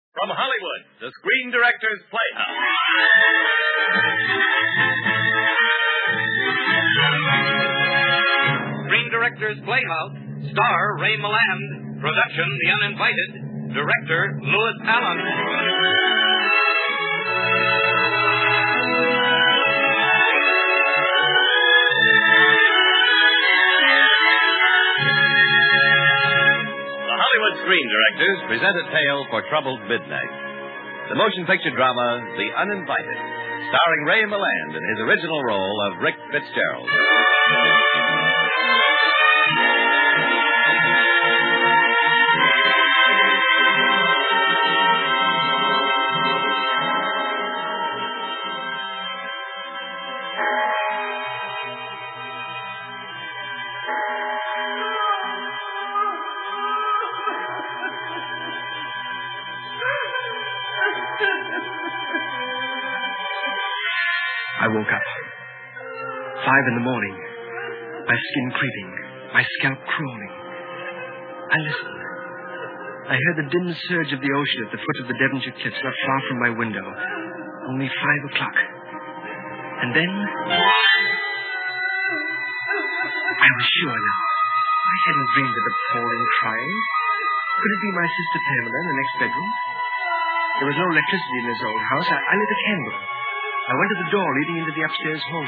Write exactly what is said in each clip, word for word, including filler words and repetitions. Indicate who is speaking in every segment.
Speaker 1: From Hollywood, the Screen Directors Playhouse. Screen Directors Playhouse. Star Ray Milland. Production The Uninvited. Director Louis Allen. Hollywood Screen Directors present a tale for troubled midnight. The motion picture drama, The Uninvited, starring Ray Milland in his original role of Rick Fitzgerald.
Speaker 2: I woke up. Five in the morning. My skin creeping. My scalp crawling. I listened. I heard the dim surge of the ocean at the foot of the Devonshire cliffs not far from my window. Only five o'clock. And then... I was sure now. I hadn't dreamed of appalling crying. Could it be my sister Pamela in the next bedroom? There was no electricity in this old house. I, I lit a candle. I went to the door leading into the upstairs hall.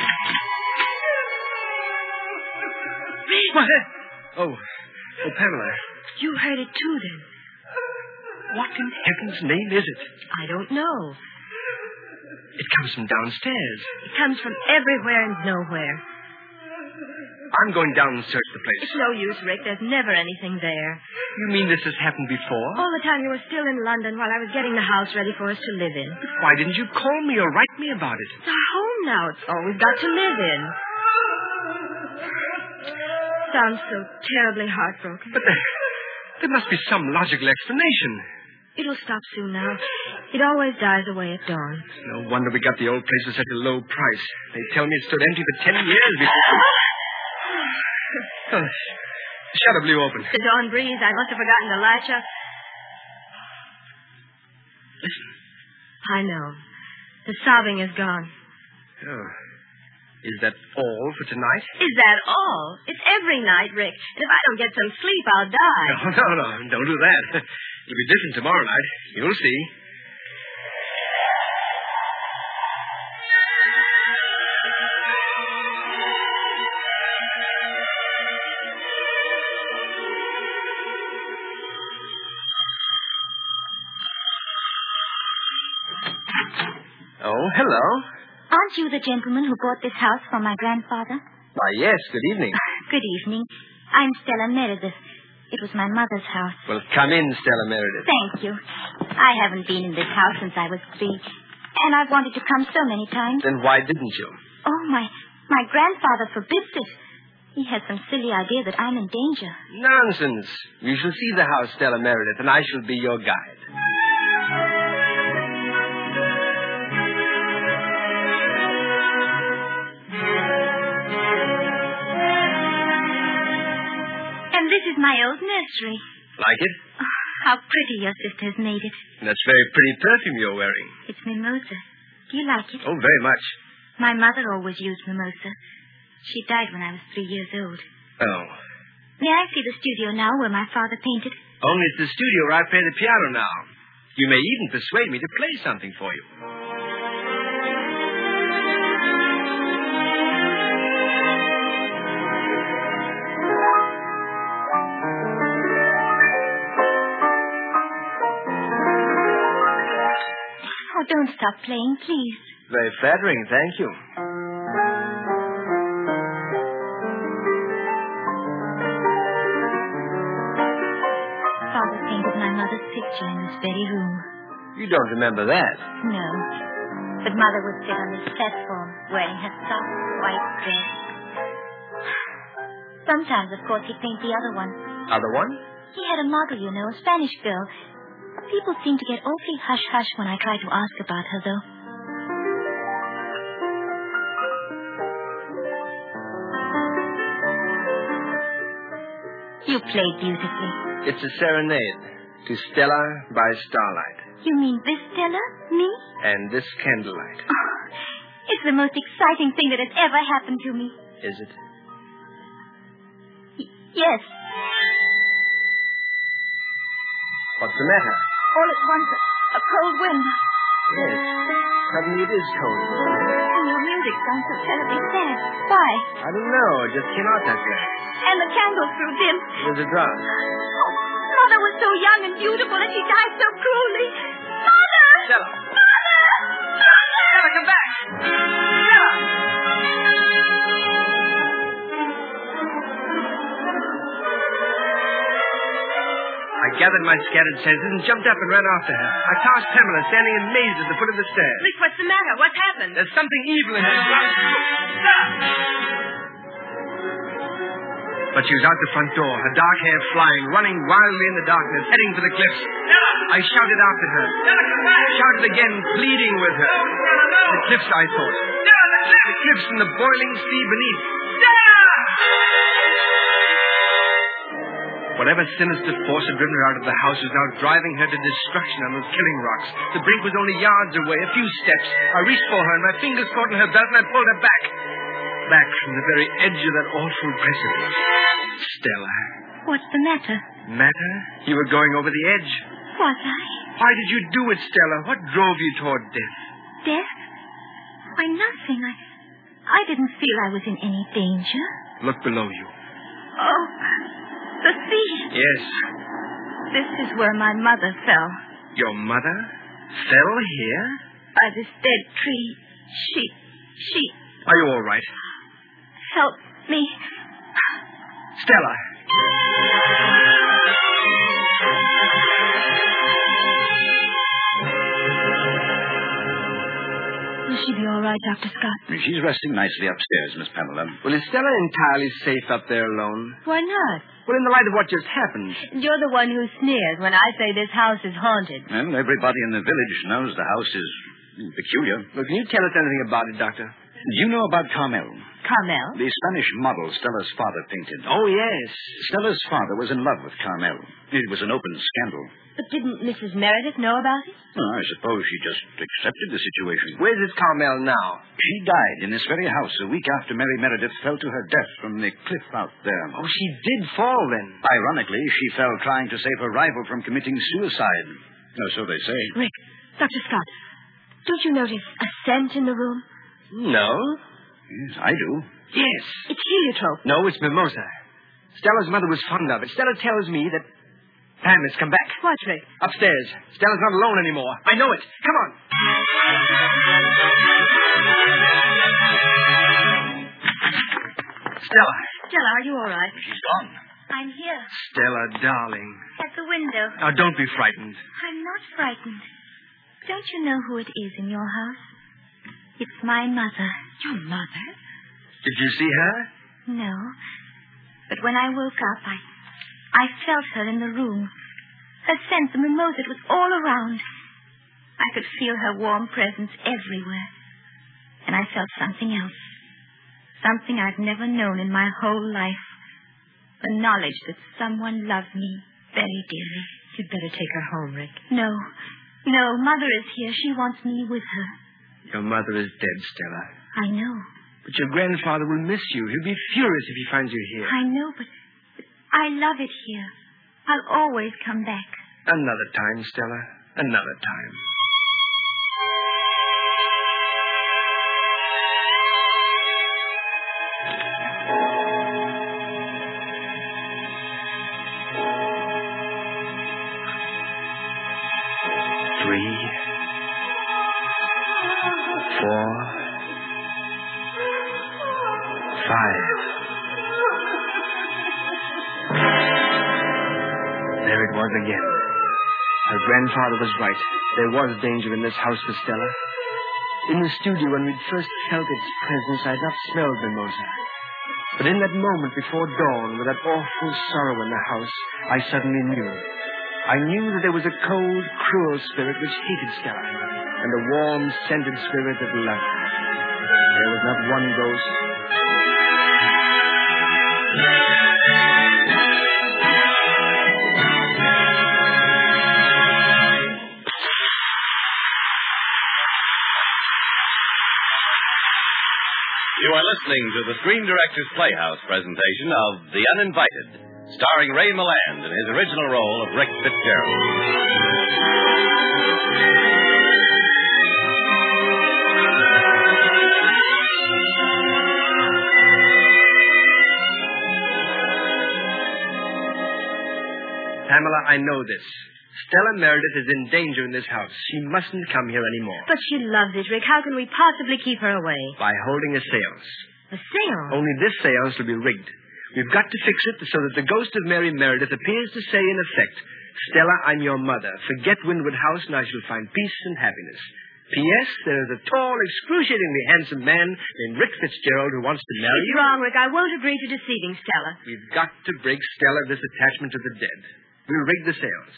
Speaker 2: What? Oh, oh, Pamela.
Speaker 3: You heard it too, then?
Speaker 2: What in heaven's name is it?
Speaker 3: I don't know.
Speaker 2: It comes from downstairs.
Speaker 3: It comes from everywhere and nowhere.
Speaker 2: I'm going down and search the place.
Speaker 3: It's no use, Rick. There's never anything there.
Speaker 2: You mean this has happened before?
Speaker 3: All the time you were still in London while I was getting the house ready for us to live in.
Speaker 2: But why didn't you call me or write me about it?
Speaker 3: It's our home now. It's all we've got to live in. Sounds so terribly heartbroken.
Speaker 2: But there, there must be some logical explanation.
Speaker 3: It'll stop soon now. It always dies away at dawn.
Speaker 2: No wonder we got the old place for such a low price. They tell me it stood empty for ten years before... Oh, the shutter blew open.
Speaker 3: The dawn breeze. I must have forgotten to latch up.
Speaker 2: Listen.
Speaker 3: I know. The sobbing is gone.
Speaker 2: Oh. Is that all for tonight?
Speaker 3: Is that all? It's every night, Rick. And if I don't get some sleep, I'll die.
Speaker 2: No, no, no. Don't do that. It'll be different tomorrow night. You'll see. Oh, hello.
Speaker 4: Aren't you the gentleman who bought this house from my grandfather?
Speaker 2: Why, yes. Good evening.
Speaker 4: Good evening. I'm Stella Meredith. It was my mother's house.
Speaker 2: Well, come in, Stella Meredith.
Speaker 4: Thank you. I haven't been in this house since I was three, and I've wanted to come so many times.
Speaker 2: Then why didn't you?
Speaker 4: Oh, my, my grandfather forbids it. He has some silly idea that I'm in danger.
Speaker 2: Nonsense. You shall see the house, Stella Meredith, and I shall be your guide.
Speaker 4: This is my old nursery.
Speaker 2: Like it?
Speaker 4: Oh, how pretty your sister has made it.
Speaker 2: And that's very pretty perfume you're wearing.
Speaker 4: It's mimosa. Do you like it?
Speaker 2: Oh, very much.
Speaker 4: My mother always used mimosa. She died when I was three years old.
Speaker 2: Oh.
Speaker 4: May I see the studio now where my father painted?
Speaker 2: Only it's the studio where I play the piano now. You may even persuade me to play something for you.
Speaker 4: Oh, don't stop playing, please.
Speaker 2: Very flattering, thank you.
Speaker 4: Father painted my mother's picture in this very room.
Speaker 2: You don't remember that?
Speaker 4: No. But Mother would sit on this platform, wearing her soft, white dress. Sometimes, of course, he'd paint the other one.
Speaker 2: Other one?
Speaker 4: He had a model, you know, a Spanish girl. People seem to get awfully hush-hush when I try to ask about her, though. You played beautifully.
Speaker 2: It's a serenade to Stella by Starlight.
Speaker 4: You mean this Stella? Me?
Speaker 2: And this candlelight.
Speaker 4: Oh, it's the most exciting thing that has ever happened to me.
Speaker 2: Is it?
Speaker 4: Y- yes.
Speaker 2: What's the matter?
Speaker 4: All at once, a, a cold wind.
Speaker 2: Yes. Suddenly it is cold.
Speaker 4: And your music sounds so terribly sad. Why?
Speaker 2: I don't know. It just came out that way.
Speaker 4: And the candles grew dim.
Speaker 2: There's a draught.
Speaker 4: Oh, Mother was so young and beautiful, and she died so cruelly. Mother!
Speaker 2: Stella.
Speaker 4: Mother! Mother!
Speaker 2: Stella, come back! Stella! I gathered my scattered senses and jumped up and ran after her. I passed Pamela standing amazed at the foot of the stairs.
Speaker 3: Rick, what's the matter? What's happened?
Speaker 2: There's something evil in her. Stella! But she was out the front door, her dark hair flying, running wildly in the darkness, heading for the cliffs. I shouted after her. Shouted again, pleading with her. The cliffs, I thought. The cliffs and the boiling sea beneath. Whatever sinister force had driven her out of the house was now driving her to destruction on those killing rocks. The brink was only yards away, a few steps. I reached for her, and my fingers caught in her belt, and I pulled her back. Back from the very edge of that awful precipice. Stella.
Speaker 4: What's the matter?
Speaker 2: Matter? You were going over the edge.
Speaker 4: Was I?
Speaker 2: Why did you do it, Stella? What drove you toward death?
Speaker 4: Death? Why, nothing. I, I didn't feel I was in any danger.
Speaker 2: Look below you.
Speaker 4: Oh, the sea.
Speaker 2: Yes.
Speaker 4: This is where my mother fell.
Speaker 2: Your mother fell here?
Speaker 4: By this dead tree. She, she...
Speaker 2: Are you all right?
Speaker 4: Help me.
Speaker 2: Stella.
Speaker 4: Will she be all right, Doctor Scott?
Speaker 1: She's resting nicely upstairs, Miss Pamela.
Speaker 2: Well, is Stella entirely safe up there alone?
Speaker 3: Why not?
Speaker 2: Well, in the light of what just happened.
Speaker 3: You're the one who sneers when I say this house is haunted.
Speaker 1: Well, everybody in the village knows the house is peculiar.
Speaker 2: Well, can you tell us anything about it, Doctor?
Speaker 1: Do you know about Carmel?
Speaker 3: Carmel?
Speaker 1: The Spanish model Stella's father painted.
Speaker 2: Oh, yes.
Speaker 1: Stella's father was in love with Carmel. It was an open scandal.
Speaker 3: But didn't Missus Meredith know about it?
Speaker 1: Well, I suppose she just accepted the situation.
Speaker 2: Where's this Carmel now?
Speaker 1: She died in this very house a week after Mary Meredith fell to her death from the cliff out there.
Speaker 2: Oh, she did fall then.
Speaker 1: Ironically, she fell trying to save her rival from committing suicide. No, so they say.
Speaker 3: Rick, Doctor Scott, don't you notice a scent in the room?
Speaker 2: No.
Speaker 1: Yes, I do.
Speaker 2: Yes.
Speaker 3: It's heliotrope.
Speaker 2: No, it's mimosa. Stella's mother was fond of it. Stella tells me that... Pam has come back.
Speaker 3: What, Rick?
Speaker 2: Upstairs. Stella's not alone anymore. I know it. Come on. Stella.
Speaker 3: Stella, are you all right?
Speaker 1: She's gone.
Speaker 4: I'm here,
Speaker 2: Stella, darling.
Speaker 4: at the window.
Speaker 2: Now, don't be frightened.
Speaker 4: I'm not frightened. Don't you know who it is in your house? It's my mother.
Speaker 3: Your mother?
Speaker 2: Did you see her?
Speaker 4: No. But when I woke up, I I felt her in the room. Her scent, the mimosa, it was all around. I could feel her warm presence everywhere. And I felt something else. Something I've never known in my whole life. The knowledge that someone loved me very dearly.
Speaker 3: You'd better take her home, Rick.
Speaker 4: No. No, Mother is here. She wants me with her.
Speaker 2: Your mother is dead, Stella.
Speaker 4: I know.
Speaker 2: But your grandfather will miss you. He'll be furious if he finds you here.
Speaker 4: I know, but, but I love it here. I'll always come back.
Speaker 2: Another time, Stella. Another time. Three. Four. Five. There it was again. Her grandfather was right. There was danger in this house for Stella. In the studio, when we'd first felt its presence, I'd not smelled mimosa. But in that moment before dawn, with that awful sorrow in the house, I suddenly knew. I knew that there was a cold, cruel spirit which hated Stella, and a warm, scented spirit that loved her. There was not one ghost.
Speaker 1: You are listening to the Screen Directors Playhouse presentation of The Uninvited, starring Ray Milland in his original role of Rick Fitzgerald.
Speaker 2: Pamela, I know this. Stella Meredith is in danger in this house. She mustn't come here anymore.
Speaker 3: But she loves it, Rick. How can we possibly keep her away?
Speaker 2: By holding a seance.
Speaker 3: A seance?
Speaker 2: Only this seance will be rigged. We've got to fix it so that the ghost of Mary Meredith appears to say, in effect, Stella, I'm your mother. Forget Windward House and I shall find peace and happiness. P S. There is a tall, excruciatingly handsome man named Rick Fitzgerald who wants to marry you.
Speaker 3: It's wrong, Rick. I won't agree to deceiving Stella.
Speaker 2: We've got to break Stella of this attachment to the dead. We'll rig the seance.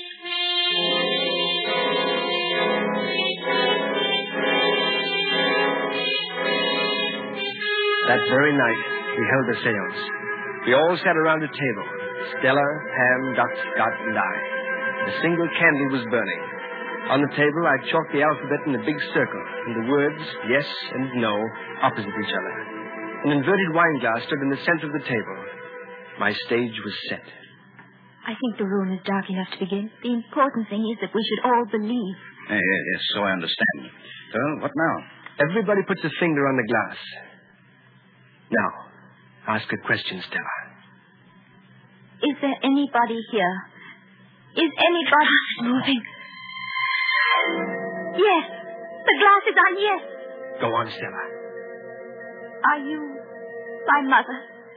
Speaker 2: That very night, we held the seance. We all sat around a table. Stella, Pam, Doc Scott, and I. A single candle was burning. On the table, I chalked the alphabet in a big circle, and the words yes and no opposite each other. An inverted wine glass stood in the center of the table. My stage was set.
Speaker 4: I think the room is dark enough to begin. The important thing is that we should all believe.
Speaker 5: Yes, yes, so I understand. So, what now?
Speaker 2: Everybody puts a finger on the glass. Now, ask a question, Stella.
Speaker 4: Is there anybody here? Is anybody moving? Yes. The glass is on yes.
Speaker 2: Go on, Stella.
Speaker 4: Are you my mother?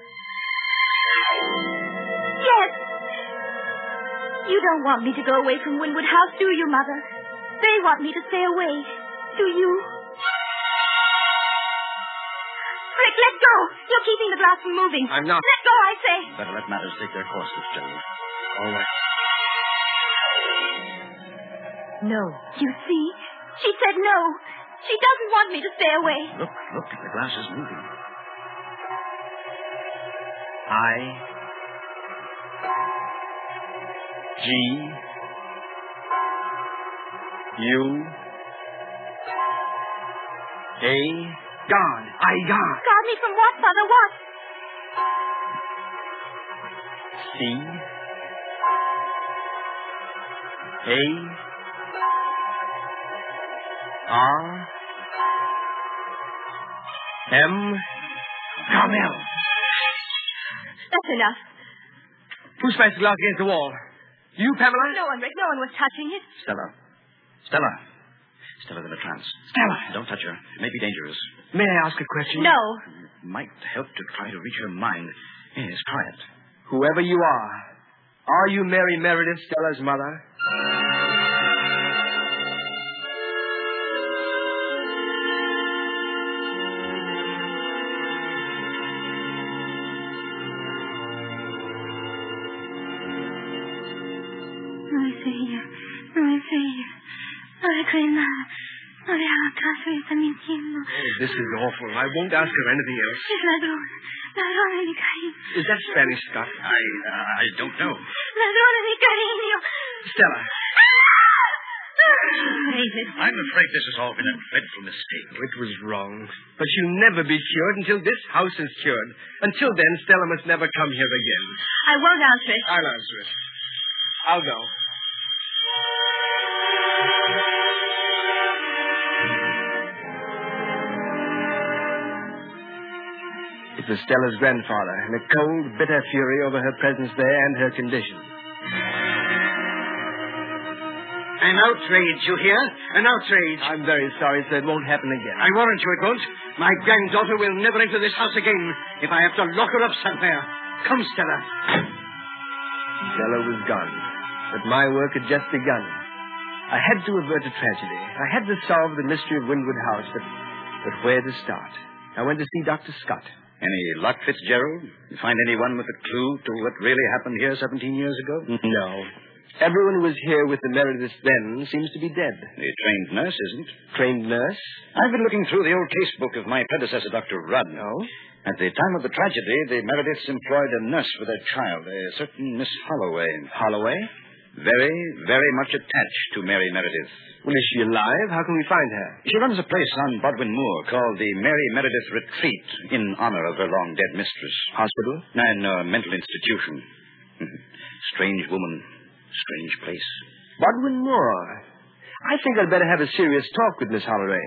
Speaker 4: Yes. You don't want me to go away from Windward House, do you, Mother? They want me to stay away. Do you? Rick, let go. You're keeping the glass from moving.
Speaker 2: I'm not.
Speaker 4: Let go, I say.
Speaker 5: Better let matters take their course, Fitzgerald.
Speaker 2: All right.
Speaker 4: No. You see? She said no. She doesn't want me to stay away.
Speaker 5: Look, look, the glass is moving.
Speaker 2: I... G... U... A... God. I God.
Speaker 4: Guard me from what, Mother? What?
Speaker 2: C... A... R... M... Carmel.
Speaker 3: That's enough.
Speaker 2: Who smashed the glass against the wall? You, Pamela?
Speaker 3: No one, Rick. No one was touching it.
Speaker 5: Stella. Stella. Stella's in a trance.
Speaker 2: Stella.
Speaker 5: Don't touch her. It may be dangerous.
Speaker 2: May I ask a question?
Speaker 3: No.
Speaker 5: It might help to try to reach her mind. Yes, try it.
Speaker 2: Whoever you are, are you Mary Meredith, Stella's mother? Oh, this is awful. I won't ask her anything else. Is that Spanish, Scott?
Speaker 5: I, uh, I don't know.
Speaker 2: Stella.
Speaker 5: I'm afraid this has all been a dreadful mistake.
Speaker 2: It was wrong. But you'll never be cured until this house is cured. Until then, Stella must never come here again.
Speaker 3: I won't answer it.
Speaker 2: I'll answer it. I'll go. It was Stella's grandfather, in a cold, bitter fury over her presence there and her condition.
Speaker 6: An outrage, you hear? An outrage.
Speaker 2: I'm very sorry, sir. It won't happen again.
Speaker 6: I warrant you it won't. My granddaughter will never enter this house again if I have to lock her up somewhere. Come, Stella.
Speaker 2: Stella was gone, but my work had just begun. I had to avert a tragedy. I had to solve the mystery of Windward House, but, but where to start? I went to see Doctor Scott.
Speaker 5: Any luck, Fitzgerald? You find anyone with a clue to what really happened here seventeen years ago?
Speaker 2: No. Everyone who was here with the Merediths then seems to be dead.
Speaker 5: The trained nurse isn't.
Speaker 2: Trained nurse?
Speaker 5: I've been looking through the old case book of my predecessor, Doctor Rudd.
Speaker 2: Oh?
Speaker 5: At the time of the tragedy, the Merediths employed a nurse for their child, a certain Miss Holloway.
Speaker 2: Holloway?
Speaker 5: Very, very much attached to Mary Meredith.
Speaker 2: Well, is she alive? How can we find her?
Speaker 5: She runs a place on Bodwin Moor called the Mary Meredith Retreat in honor of her long-dead mistress.
Speaker 2: Hospital?
Speaker 5: And a uh, mental institution. Strange woman. Strange place.
Speaker 2: Bodwin Moor. I think I'd better have a serious talk with Miss Holloway.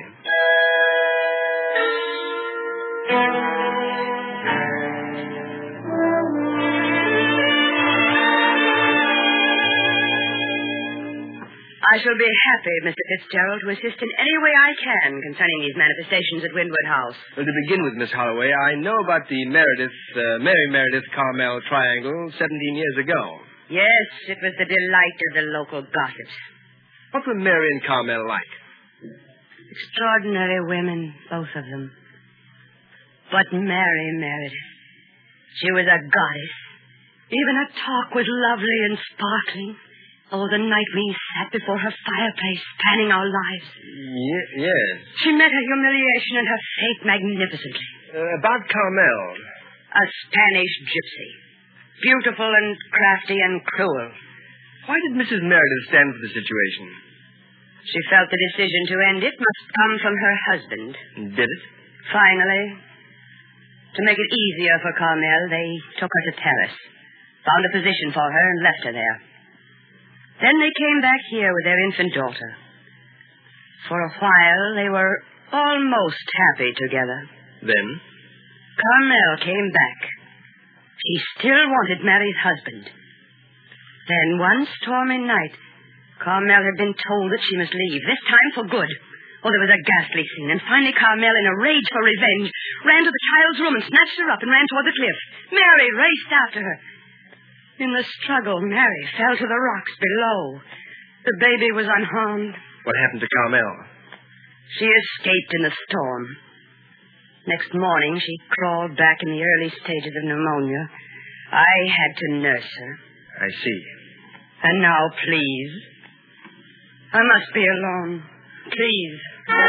Speaker 7: I shall be happy, Mister Fitzgerald, to assist in any way I can concerning these manifestations at Windward House.
Speaker 2: Well, to begin with, Miss Holloway, I know about the Meredith, uh, Mary Meredith Carmel triangle seventeen years ago.
Speaker 7: Yes, it was the delight of the local gossips.
Speaker 2: What were Mary and Carmel like?
Speaker 7: Extraordinary women, both of them. But Mary Meredith, she was a goddess. Even her talk was lovely and sparkling. Oh, the night we sat before her fireplace, planning our lives.
Speaker 2: Ye- yes.
Speaker 7: She met her humiliation and her fate magnificently.
Speaker 2: Uh, about Carmel.
Speaker 7: A Spanish gypsy. Beautiful and crafty and cruel.
Speaker 2: Why did Missus Meredith stand for the situation?
Speaker 7: She felt the decision to end it must come from her husband.
Speaker 2: Did it?
Speaker 7: Finally, to make it easier for Carmel, they took her to Paris, found a position for her, and left her there. Then they came back here with their infant daughter. For a while, they were almost happy together.
Speaker 2: Then?
Speaker 7: Carmel came back. She still wanted Mary's husband. Then, one stormy night, Carmel had been told that she must leave, this time for good. Oh, there was a ghastly scene, and finally Carmel, in a rage for revenge, ran to the child's room and snatched her up and ran toward the cliff. Mary raced after her. In the struggle, Mary fell to the rocks below. The baby was unharmed.
Speaker 2: What happened to Carmel?
Speaker 7: She escaped in the storm. Next morning, she crawled back in the early stages of pneumonia. I had to nurse her.
Speaker 2: I see.
Speaker 7: And now, please. I must be alone. Please.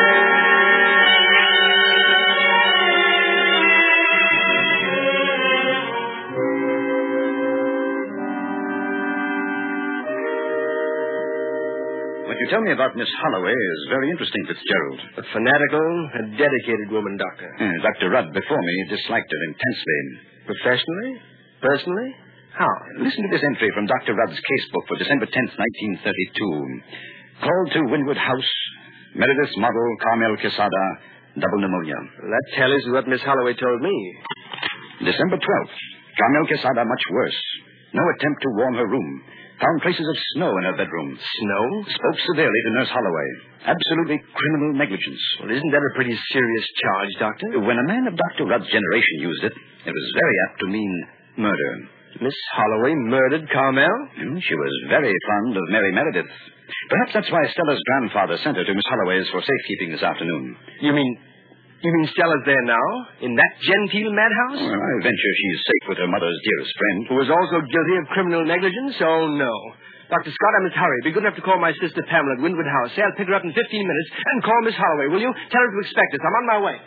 Speaker 5: What you tell me about Miss Holloway is very interesting, Fitzgerald.
Speaker 2: A fanatical, a dedicated woman, Doctor.
Speaker 5: Uh, Doctor Rudd, before me, disliked her intensely.
Speaker 2: Professionally? Personally? How?
Speaker 5: Listen to this entry from Doctor Rudd's casebook for December tenth, nineteen thirty-two. Called to Windward House, Meredith's model, Carmel Quesada, double pneumonia.
Speaker 2: That tallies with what Miss Holloway told me.
Speaker 5: December twelfth, Carmel Quesada much worse. No attempt to warm her room. Found traces of snow in her bedroom.
Speaker 2: Snow?
Speaker 5: Spoke severely to Nurse Holloway. Absolutely criminal negligence.
Speaker 2: Well, isn't that a pretty serious charge, Doctor?
Speaker 5: When a man of Doctor Rudd's generation used it, it was very apt to mean murder.
Speaker 2: Miss Holloway murdered Carmel?
Speaker 5: Mm, she was very fond of Mary Meredith. Perhaps that's why Stella's grandfather sent her to Miss Holloway's for safekeeping this afternoon.
Speaker 2: You mean... You mean Stella's there now? In that genteel madhouse?
Speaker 5: Well, I venture she's safe with her mother's dearest friend.
Speaker 2: Who was also guilty of criminal negligence? Oh, no. Doctor Scott, I must hurry. Be good enough to call my sister Pamela at Windward House. Say I'll pick her up in fifteen minutes. And call Miss Holloway, will you? Tell her to expect us. I'm on my way.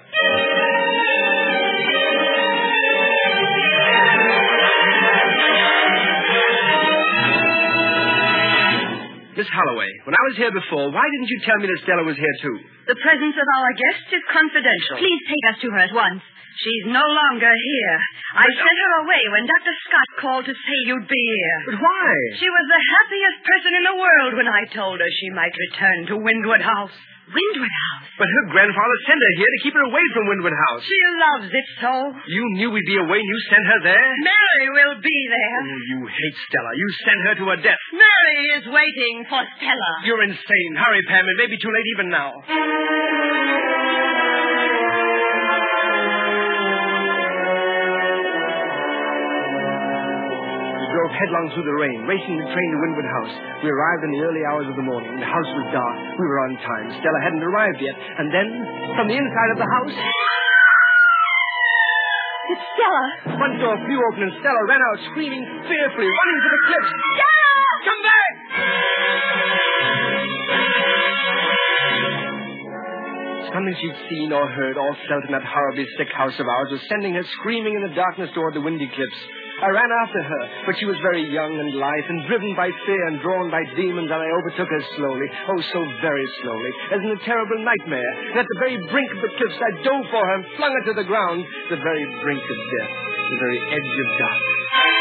Speaker 2: Miss Holloway, when I was here before, why didn't you tell me that Stella was here, too?
Speaker 7: The presence of our guest is confidential.
Speaker 3: Please take us to her at once.
Speaker 7: She's no longer here. I
Speaker 2: But,
Speaker 7: sent her away when Doctor Scott called to say you'd be here.
Speaker 2: But why?
Speaker 7: She was the happiest person in the world when I told her she might return to Windward House.
Speaker 3: Windward House?
Speaker 2: But her grandfather sent her here to keep her away from Windward House.
Speaker 7: She loves it so.
Speaker 2: You knew we'd be away and you sent her there?
Speaker 7: Mary will be there.
Speaker 2: Oh, you hate Stella. You sent her to her death.
Speaker 7: Mary is waiting for Stella.
Speaker 2: You're insane. Hurry, Pam. It may be too late even now. We drove headlong through the rain, racing the train to Windward House. We arrived in the early hours of the morning. The house was dark. We were on time. Stella hadn't arrived yet. And then, from the inside of the house...
Speaker 3: It's Stella.
Speaker 2: Front door flew open and Stella ran out screaming fearfully, running for the cliffs.
Speaker 3: Stella!
Speaker 2: Come back! Something she'd seen or heard or felt in that horribly sick house of ours was sending her screaming in the darkness toward the windy cliffs. I ran after her, but she was very young and lithe and driven by fear and drawn by demons, and I overtook her slowly, oh, so very slowly, as in a terrible nightmare. And at the very brink of the cliffs, I dove for her and flung her to the ground, the very brink of death, the very edge of darkness.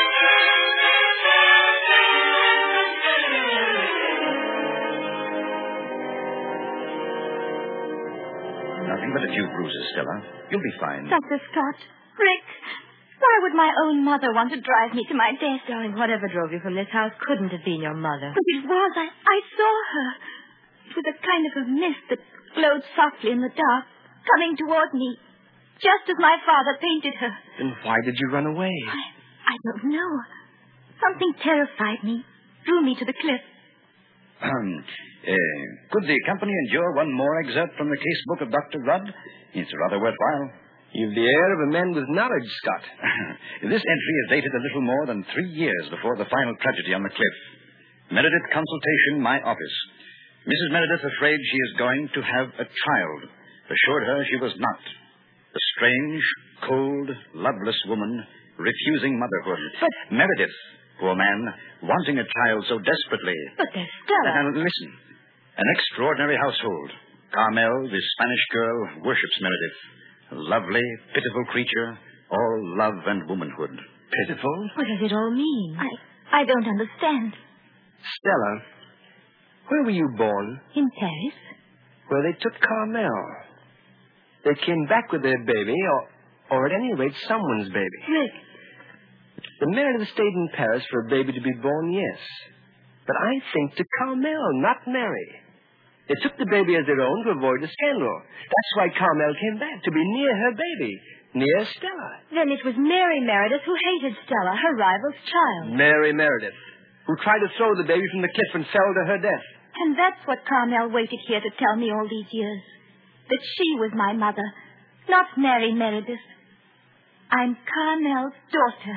Speaker 5: Nothing but a few bruises, Stella. You'll be fine.
Speaker 4: Doctor Scott, Rick, why would my own mother want to drive me to my death?
Speaker 3: Darling, whatever drove you from this house couldn't have been your mother.
Speaker 4: But it was. I, I saw her. It was a kind of a mist that glowed softly in the dark, coming toward me, just as my father painted her.
Speaker 2: Then why did you run away?
Speaker 4: I, I don't know. Something terrified me, drew me to the cliff.
Speaker 5: Um, uh, could the company endure one more excerpt from the case book of Doctor Rudd? It's rather worthwhile.
Speaker 2: You've the air of a man with knowledge, Scott.
Speaker 5: This entry is dated a little more than three years before the final tragedy on the cliff. Meredith consultation, my office. Missus Meredith afraid she is going to have a child. Assured her she was not. A strange, cold, loveless woman refusing motherhood.
Speaker 4: But
Speaker 5: Meredith, poor man, wanting a child so desperately.
Speaker 4: But there's Stella.
Speaker 5: And listen, an extraordinary household. Carmel, the Spanish girl, worships Meredith. A lovely, pitiful creature, all love and womanhood.
Speaker 2: Pitiful?
Speaker 3: What does it all mean?
Speaker 4: I, I don't understand.
Speaker 2: Stella, where were you born?
Speaker 3: In Paris?
Speaker 2: Where they took Carmel. They came back with their baby, or, or at any rate, someone's baby.
Speaker 3: Rick.
Speaker 2: The Meredith stayed in Paris for a baby to be born, yes. But I think to Carmel, not Mary. They took the baby as their own to avoid a scandal. That's why Carmel came back, to be near her baby, near Stella.
Speaker 3: Then it was Mary Meredith who hated Stella, her rival's child.
Speaker 2: Mary Meredith, who tried to throw the baby from the cliff and fell to her death.
Speaker 4: And that's what Carmel waited here to tell me all these years. That she was my mother, not Mary Meredith. I'm Carmel's daughter.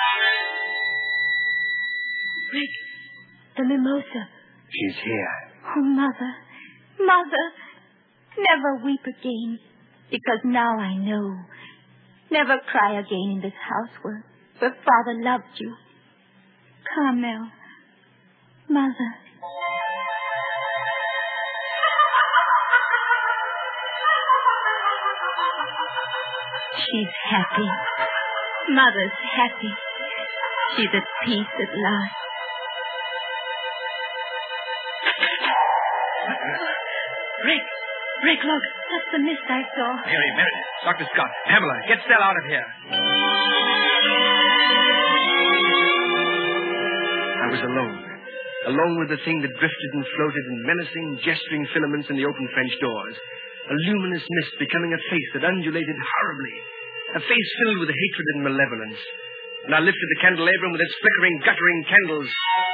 Speaker 3: Rick, the mimosa.
Speaker 2: She's here.
Speaker 4: Oh, Mother, Mother, never weep again, because now I know. Never cry again in this house where, where Father loved you. Carmel, Mother. She's happy. Mother's happy. She's at peace at last.
Speaker 3: Rick, Rick, look.
Speaker 4: That's the mist I saw.
Speaker 2: Mary Meredith, Doctor Scott, Pamela, get Stella out of here. I was alone. Alone with the thing that drifted and floated in menacing, gesturing filaments in the open French doors. A luminous mist becoming a face that undulated horribly. A face filled with hatred and malevolence. And I lifted the candelabrum with its flickering, guttering candles.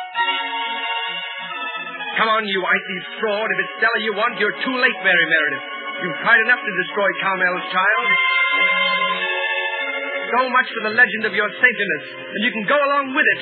Speaker 2: Come on, you icy fraud. If it's Stella you want, you're too late, Mary Meredith. You've tried enough to destroy Carmel's child. So much for the legend of your saintliness, and you can go along with it.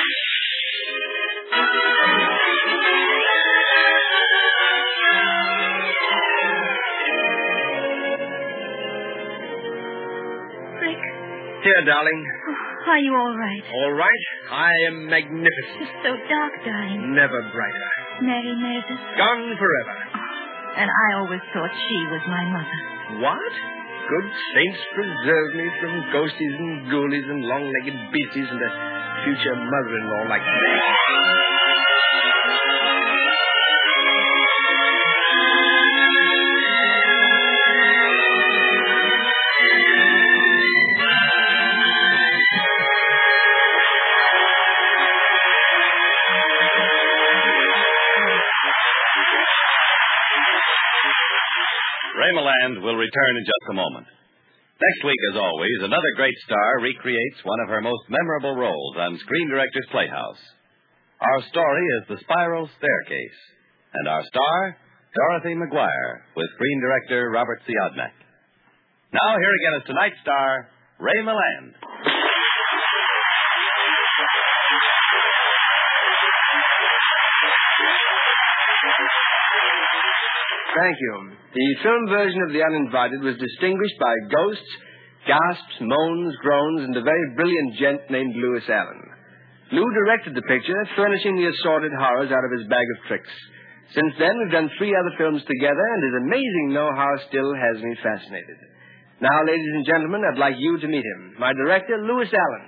Speaker 4: Rick.
Speaker 2: Here, darling.
Speaker 4: Oh, are you all right?
Speaker 2: All right. I am magnificent.
Speaker 4: It's so dark, darling.
Speaker 2: Never brighter.
Speaker 4: Mary Meredith.
Speaker 2: Gone forever.
Speaker 4: And I always thought she was my mother.
Speaker 2: What? Good saints preserve me from ghosties and ghoulies and long-legged beasties and a future mother-in-law like me.
Speaker 1: Ray Milland will return in just a moment. Next week, as always, another great star recreates one of her most memorable roles on Screen Director's Playhouse. Our story is The Spiral Staircase, and our star, Dorothy McGuire, with Screen Director Robert Siodmak. Now, here again is tonight's star, Ray Milland.
Speaker 2: Thank you. The film version of The Uninvited was distinguished by ghosts, Gasps, moans, groans, and a very brilliant gent named Lewis Allen. Lou directed the picture, furnishing the assorted horrors out of his bag of tricks. Since then, we've done three other films together, and his amazing know-how still has me fascinated. Now, ladies and gentlemen, I'd like you to meet him. My director, Lewis Allen.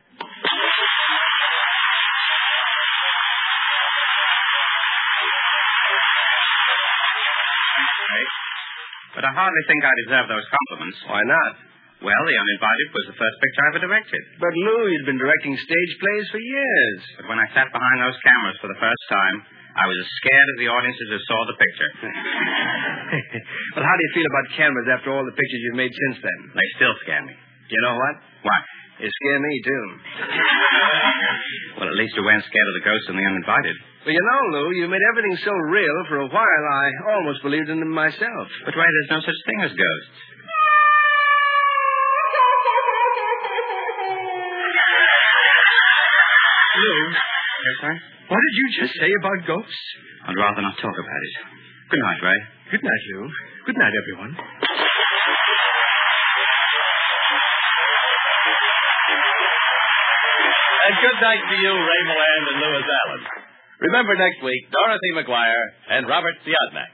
Speaker 8: But I hardly think I deserve those compliments.
Speaker 2: Why not?
Speaker 8: Well, The Uninvited was the first picture I ever directed.
Speaker 2: But Lou, you'd been directing stage plays for years.
Speaker 8: But when I sat behind those cameras for the first time, I was as scared as the audiences who saw the picture.
Speaker 2: Well, how do you feel about cameras after all the pictures you've made since then?
Speaker 8: They still scare me.
Speaker 2: You know what?
Speaker 8: What?
Speaker 2: They scare me, too.
Speaker 8: Well, at least you weren't scared of the ghosts and the uninvited.
Speaker 2: Well, you know, Lou, you made everything so real, for a while I almost believed in them myself.
Speaker 8: But why, there's no such thing as ghosts.
Speaker 2: Lou?
Speaker 8: Yes, sir?
Speaker 2: What did you just say about ghosts?
Speaker 8: I'd rather not talk about it. Good night, Ray.
Speaker 2: Good night, Lou. Good night, everyone.
Speaker 1: And good night to you, Ray Milland and Lewis Allen. Remember next week, Dorothy McGuire and Robert Siodmak.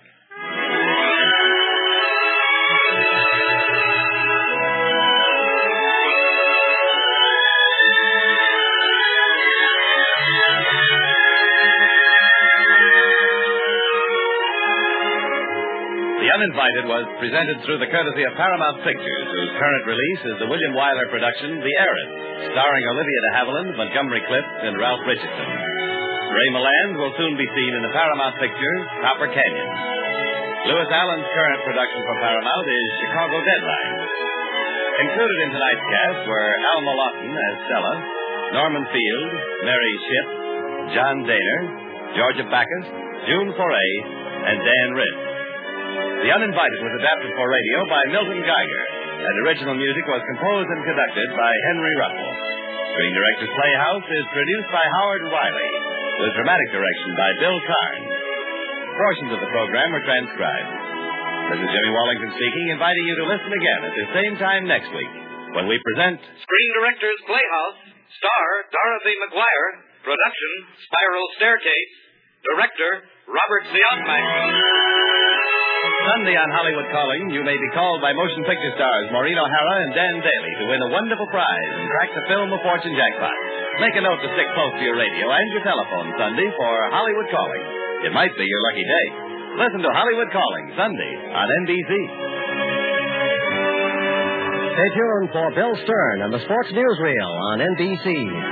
Speaker 1: The Uninvited was presented through the courtesy of Paramount Pictures, whose current release is the William Wyler production, The Heiress, starring Olivia de Havilland, Montgomery Clift, and Ralph Richardson. Ray Milland will soon be seen in the Paramount picture, Copper Canyon. Lewis Allen's current production for Paramount is Chicago Deadline. Included in tonight's cast were Alma Lawton as Stella, Norman Field, Mary Shipp, John Daner, Georgia Backus, June Foray, and Dan Ritt. The Uninvited was adapted for radio by Milton Geiger, and original music was composed and conducted by Henry Russell. Screen Directors Playhouse is produced by Howard Wiley, with dramatic direction by Bill Carnes. Portions of the program were transcribed. This is Jimmy Wallington speaking, inviting you to listen again at the same time next week, when we present
Speaker 9: Screen Directors Playhouse, star Dorothy McGuire, production Spiral Staircase, director Robert Siodmak.
Speaker 1: Sunday on Hollywood Calling, you may be called by motion picture stars Maureen O'Hara and Dan Daly to win a wonderful prize and crack the Film of Fortune jackpot. Make a note to stick close to your radio and your telephone Sunday for Hollywood Calling. It might be your lucky day. Listen to Hollywood Calling Sunday on N B C.
Speaker 10: Stay tuned for Bill Stern and the Sports Newsreel on N B C.